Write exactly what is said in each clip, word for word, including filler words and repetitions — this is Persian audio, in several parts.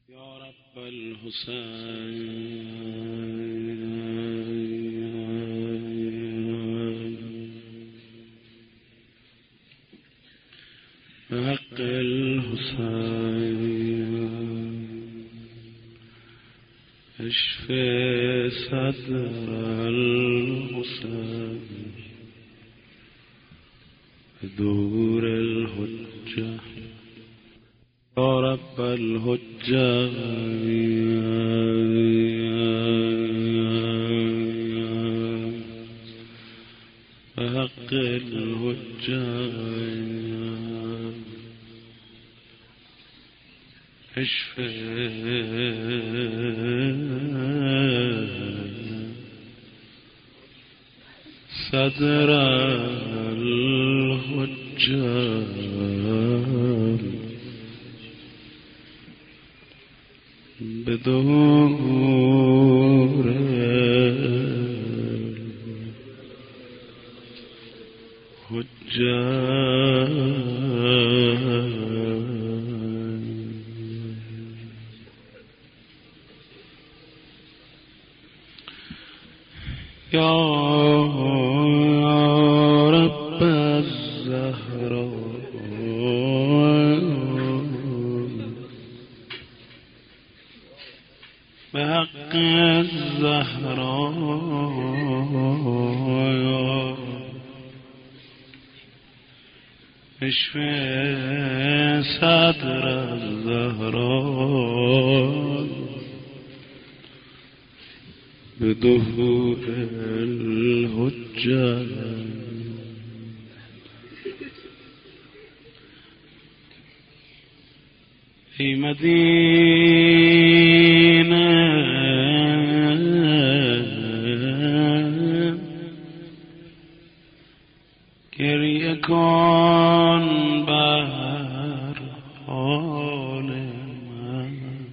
یا رب الحسین بحق الحسین اشف صدر الحسین بدور الحجة یا رب الحجة بحق الحجة اشف صدر الحجة بدور الحجة یا رب الزهراء بحق الزهراء اشف صدر الزهراء بدور الحجة ای مدینه گریه کن بر حال من.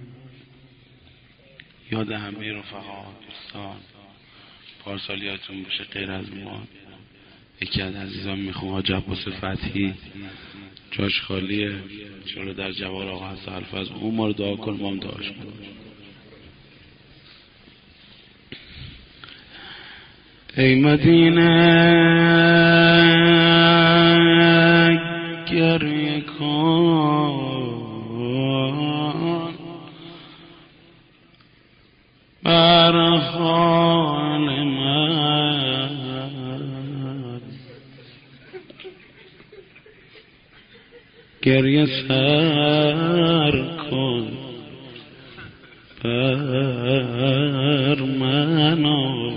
یاد همه رفقا دوستان پارسال یادتون باشه غیر از ما یکی از عزیزان میخوام حاج عباس فتحی جاش خالیه، چرا در جوار آقا حسن الفاظ اون ما رو دعا کن ما هم دعاش کن. ای مدینه گریه کن بر حال من، گریه سر کن بر من و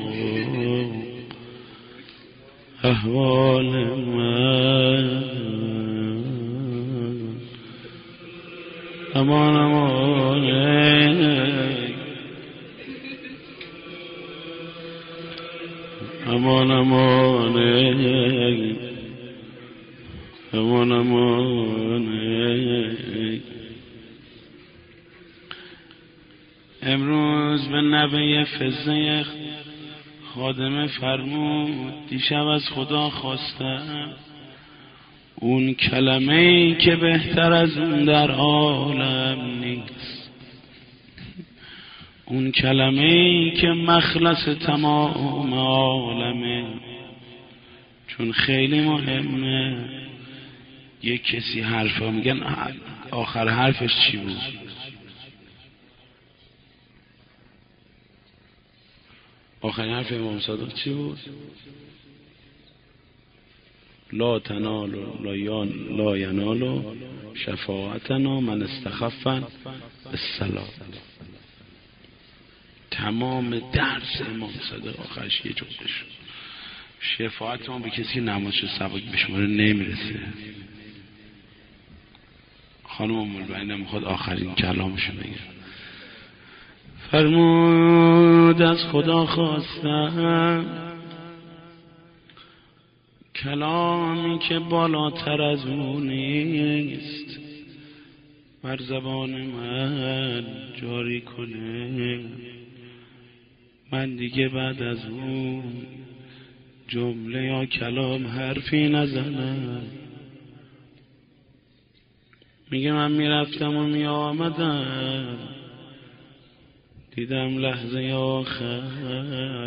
احوال من. امان امان امان امان امان امان. امروز به نوه فزه خادمه فرمود دیشب از خدا خواستم اون کلمه ای که بهتر از اون در عالم نیست، اون کلمه ای که مخلص تمام عالمه، چون خیلی مهمه. یک کسی حرفا میگن آخر حرفش چی بود؟ آخر حرف امام صادق چی بود؟ لا تنال لا یان لا ینال شفاعتنا من استخفن بالصلاة. تمام درس امام صادق آخرش یه جمله شد، شفاعت ما به کسی که نمازش سبک به شماره نمیرسه. خانم ام البنین میخواد آخرین کلامشو بگه. فرمود از خدا خواستم کلامی که بالاتر از اون نیست بر زبان من جاری کنه، من دیگه بعد از اون جمله یا کلام حرفی نزنم. میگه من میرفتم و میآمدم دیدم لحظه آخر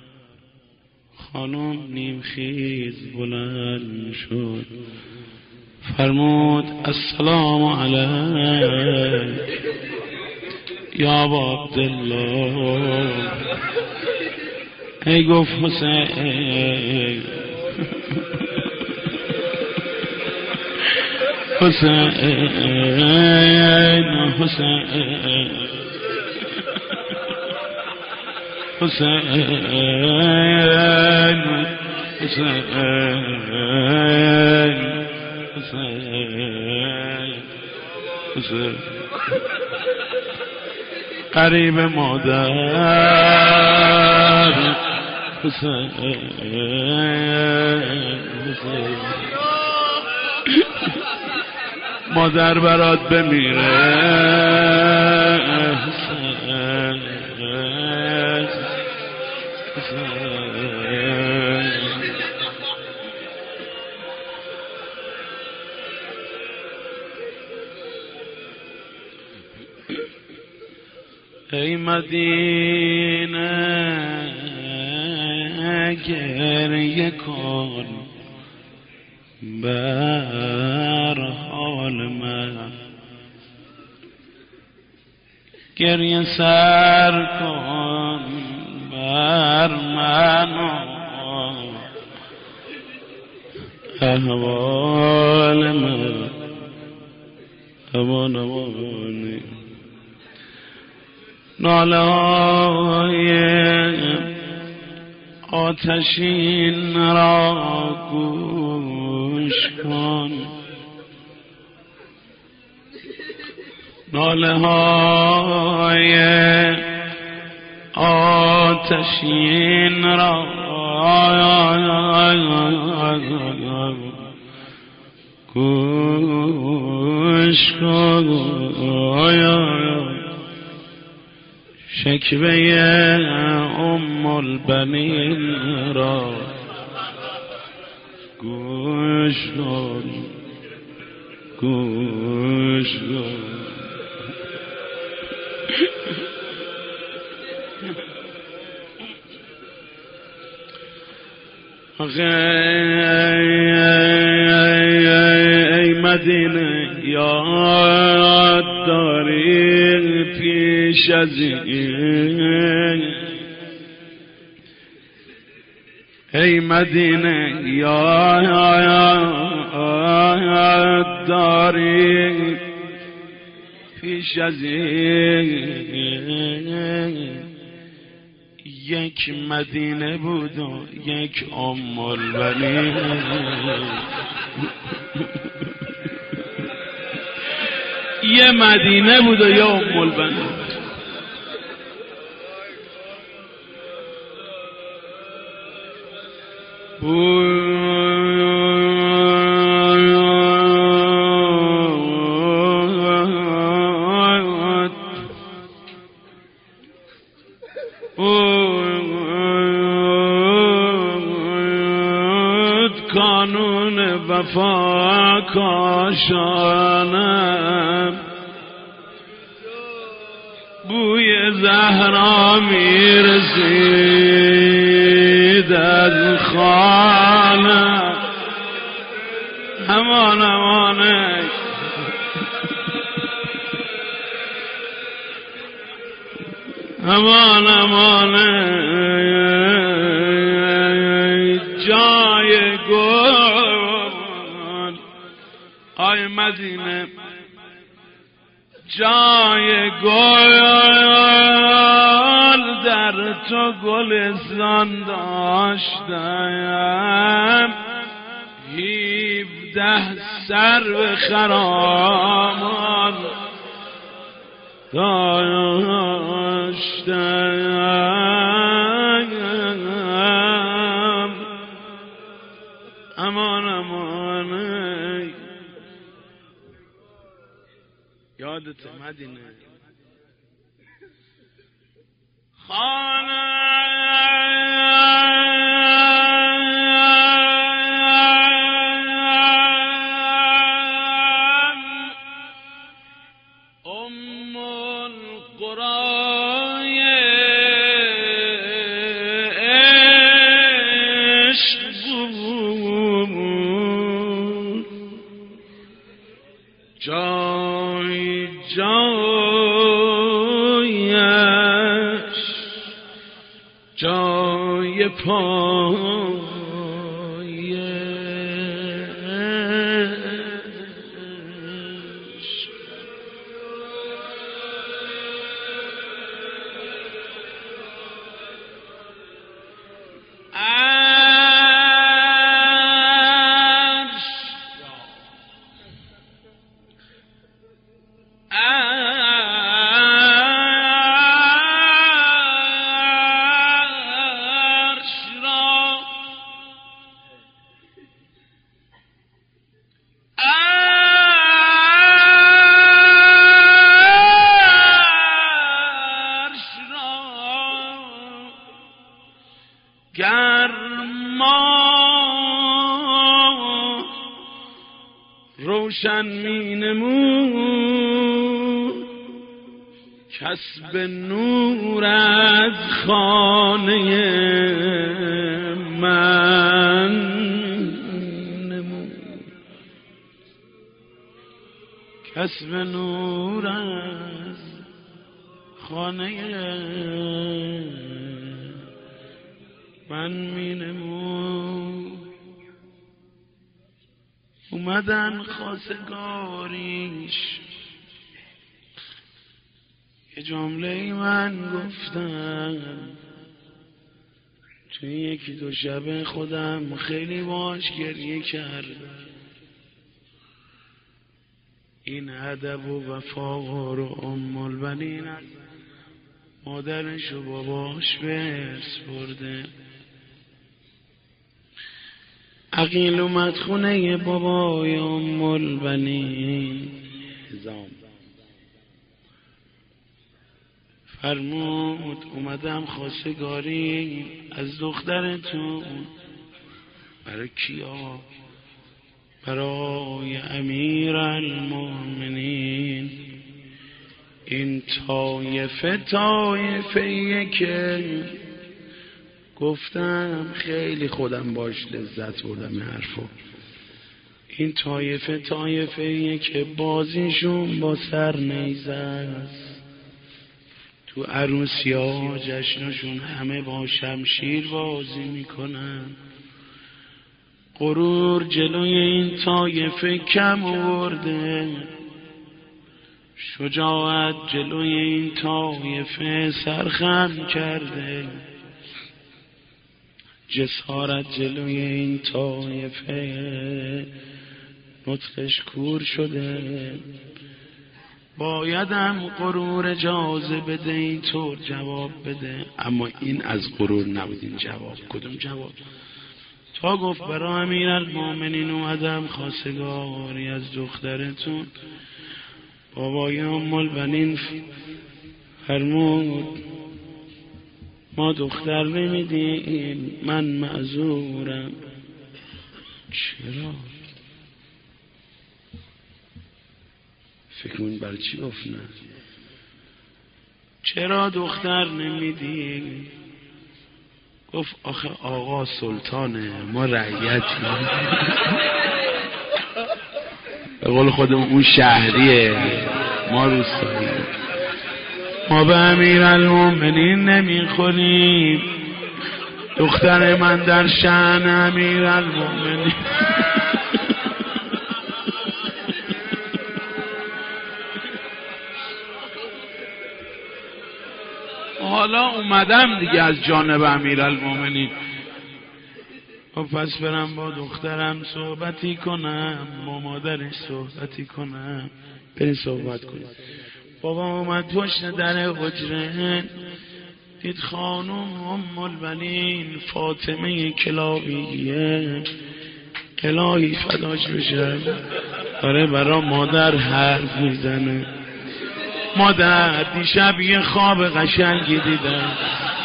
خانم نیمخیز بلند شد، فرمود السلام علیک یا ابا عبدالله. ای گفت حسین حسین حسین حسین حسین حسین قریب مادر حسین حسین مادر برات بمیره حسین ای مدینه گریه کن بر حال من، گریه سر کن بر من احوال من امان امانی. ناله های آتشین را گوش کن، ناله های آتشین را گوش کن، شکوه ام البنین را گوش کن گوش کن. ای مدینه یاد داری پیش از این، ای مدینه یاد داری پیش از این، یک مدینه بود و یک ام البنین. یه مدینه بود و یه ام البنین. کانون وفا کاشانم، بوی زهرا میرسید از خانه. امان امانه امان امانه جای گل. آی مدینه جای گل در تو گلستان داشتم، هیفده سرو خرامان داشتم. امان امان یادت مدینه خانه ام ام القرای عشق بود، جای جایش جای پایش. عرش عرش را عرش را گر ما روشن می نمود، کسب نور از خانه من نمود، کسب نور از خانه من می نمود. اومدن خواستگاریش، یه جمله من گفتم توی یکی دو شب خودم خیلی باش گریه کردم. این ادب و وفا رو ام البنین از مادرش و باباش برس برده. عقیل اومد خونه بابای ام البنین، فرمود اومدم خواستگاری از دخترتون. برای کیا؟ برای امیر المؤمنین. این طایفه طایفه‌ایه که گفتم خیلی خودم باش لذت بردم این حرفو. این طایفه طایفه‌ایه که بازیشون با سر نیزه است. تو عروسی ها جشنشون همه با شمشیر بازی میکنن. غرور جلوی این طایفه کم آورده، شجاعت جلوی این طایفه سرخم کرده، جسارت جلوی این طایفه نطقش کور شده. بایدم غرور اجازه بده اینطور جواب بده، اما این از غرور نبود. این جواب کدوم جواب؟ تا گفت برای امیر المؤمنین اومدم خواستگاری از دخترتون. بابای ام البنین فرمود ما دختر نمیدیم، من معذورم. چرا؟ فکر کنید برای چی گفت نه؟ چرا دختر نمیدی؟ گفت آخه آقا سلطانه، ما رعیتیم. به قول خودمون اون شهریه، ما روستایی، ما به امیر المؤمنین نمیخوریم. دختر من در شأن امیر المؤمنین. حالا اومدم دیگه از جانب امیرالمومنین، پس برم با دخترم صحبتی کنم، با مادرش صحبتی کنم. بریم صحبت کنیم. بابا اومد پشت در حجره، دید خانم ام البنین فاطمه کلابیه، الهی فداش بشه، داره برا مادر حرف میزنه. مادر دیشب یه خواب قشنگی دیدم.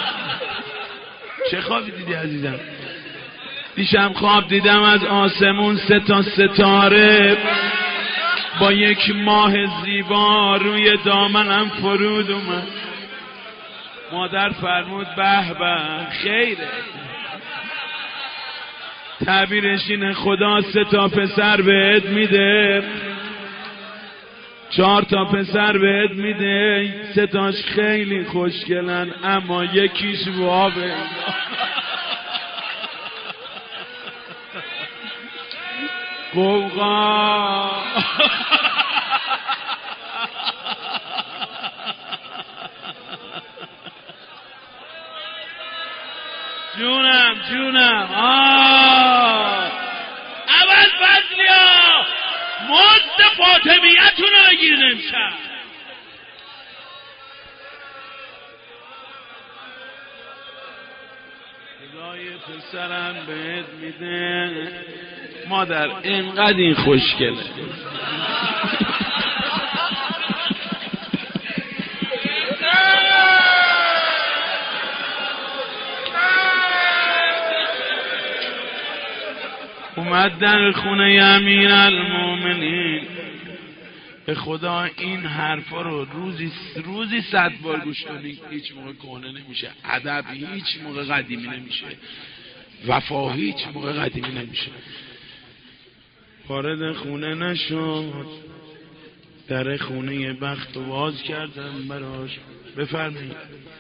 چه خوابی دیدی عزیزم؟ دیشب خواب دیدم از آسمون سه تا ستاره با یک ماه زیبا روی دامنم فرود اومد. مادر فرمود به به خیره. تعبیرش اینه خدا سه تا پسر بهت میده، چهار تا پسر بهت میده، سه تاش خیلی خوشگلن اما یکیش وابه. قوقا جونم جونم آه اول فضلیا مزد فاطمیتون رو بگیر نمیشم. خدای پسرم بهت میده. مادر اینقدر این خوشگله. اومد در خونه امیر المومنین. به خدا این حرفا رو روزی روزی صد بار گوش کنی هیچ موقع کهنه نمیشه. ادب هیچ موقع قدیمی نمیشه. وفا هیچ موقع قدیمی نمیشه. وارد خونه نشد. در خونه بخت باز کردم براش. بفرمایید.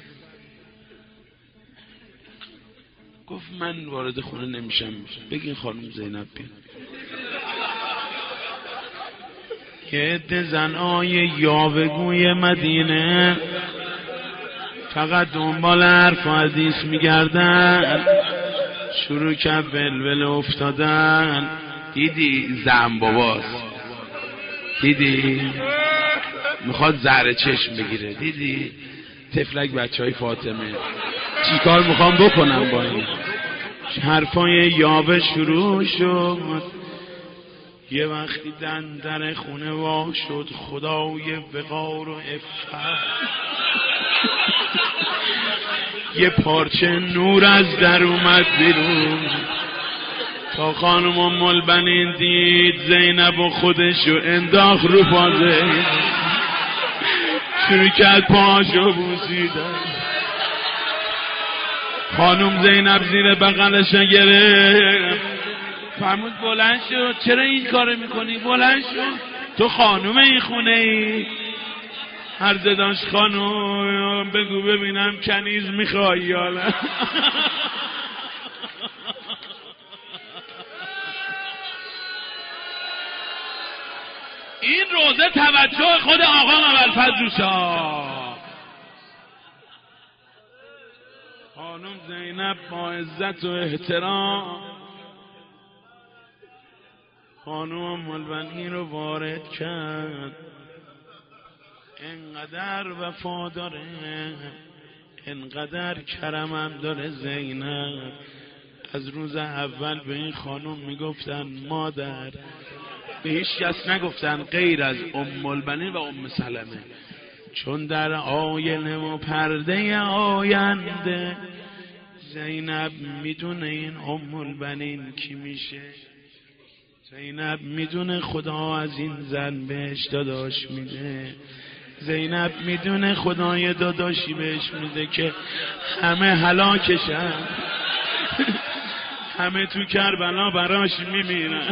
گفت من وارد خونه نمیشم. بگین خانم زینب بیاد. یه عده زنای یاوه‌گوی مدینه فقط دنبال حرف و حدیث میگردن. شروع کرد ولول افتادن. دیدی زن باباست، دیدی میخواد زهر چشم بگیره، دیدی تفلک بچه های فاطمه چی کار میخوام بکنم با این حرفای یاوه شروع شد. یه وقتی دن در خونه وا شد. خدای وقار و عفت یه پارچه نور از در اومد بیرون. تا خانم ام البنین دید زینب و خودشو انداخت رو پازه. شروع کرد پاشو بوسیدن. خانم زینب زیر بغلش گرفت. فرمود بلند شو. چرا این کارو میکنی؟ بلند شو. تو خانم این خونه ای. عرض داشت خانم بگو ببینم کنیز میخوایی یا نه. این روزه توجه خود آقا ابوالفضل شاه. خانم زینب با عزت و احترام خانم ام البنین رو وارد کرد. انقدر وفا داره، انقدر کرمم داره زینب. از روز اول به این خانم میگفتن مادر. به هیچ کس نگفتن غیر از ام البنین و ام سلمه. چون در آینه و پرده آینده زینب میدونه این ام البنین کی میشه. زینب میدونه خدا از این زن بهش داداش میده. زینب میدونه خدای داداشی بهش میده که همه هلاکشن. همه تو کربلا براش میمیرن.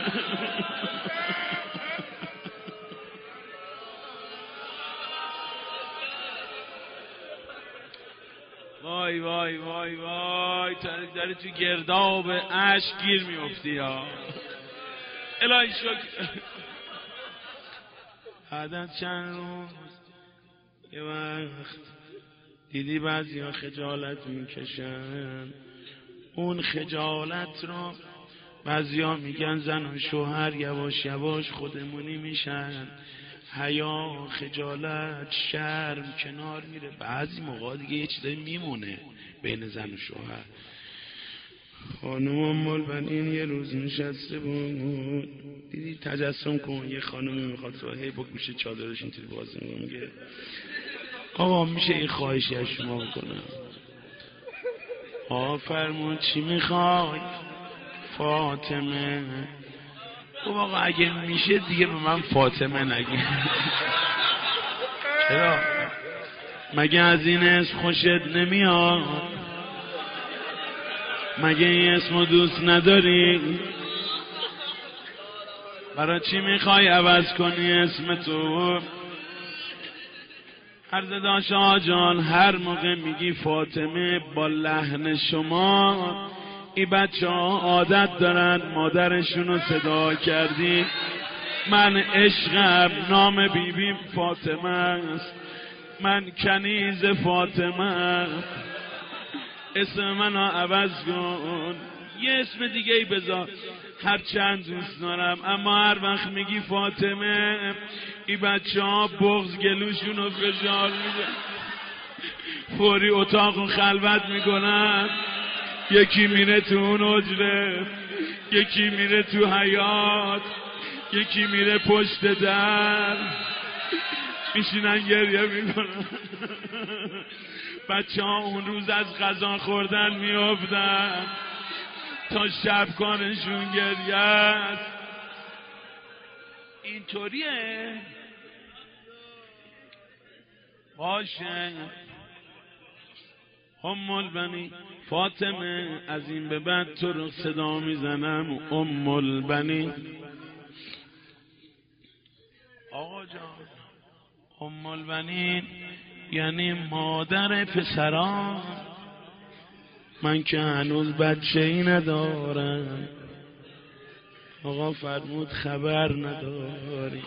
وای وای وای وای داری تو گرداب اشک گیر میفتی ها. الهی شکر. بعد از چند روز یه وقت دیدی بعضی ها خجالت میکشن. اون خجالت رو بعضی ها میگن زن و شوهر یواش یواش خودمونی میشن. حیا، خجالت، شرم کنار میره. بعضی موقع دیگه یه چیزایی میمونه بین زن و شوهر. خانم ام البنین یه روز نشسته بود. دیدی تجسم کن یه خانمی میخواد تو هی با گوشه چادرش اینطوری بازی میگه آقا میشه این خواهشی از شما بکنم؟ آقا فرمود چی میخوای؟ فاطمه خب آقا اگه میشه دیگه به من فاطمه نگی. چرا؟ مگه از این اسم خوشت نمیاد؟ مگه این اسمو دوست نداری؟ برای چی میخوای عوض کنی اسم تو؟ عرض داشت آجان هر موقع میگی فاطمه با لحن شما، این بچه ها عادت دارن مادرشونو صدا کردی. من عشقم نام بیبیم فاطمه است، من کنیز فاطمه، اسم منو عوض کن، یه اسم دیگه ای بذار، هر چند دوست دارم، اما هر وقت میگی فاطمه این بچه ها بغض گلوشونو فشار میده، فوری اتاق خلوت میکنن، یکی میره تو اون حجره، یکی میره تو حیاط، یکی میره پشت در، میشینن گریه میکنن. بچه ها اون روز از غذا خوردن میافتن تا شب کارشون گریه است. اینطوریه باشه. ام البنی فاطمه، از این به بعد تو رو صدا میزنم ام البنی. آقا جان ام البنین یعنی مادر پسران. من که هنوز بچه ای ندارم. آقا فرمود خبر نداری،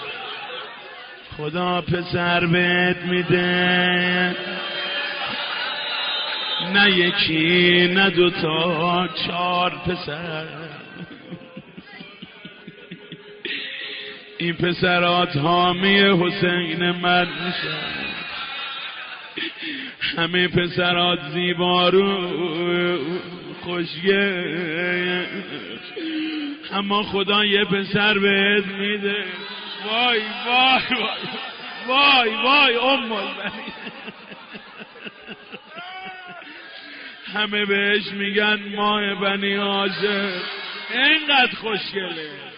خدا پسر بهت میده، نه یکی نه دوتا چهار پسر. این پسرات حامی حسین من میشن، همه پسرات زیبارو خوشگل، اما خدا یه پسر بهت میده. وای وای وای وای وای ام البنی. همه بهش میگن ماه بنی هاشم، اینقدر خوشگله.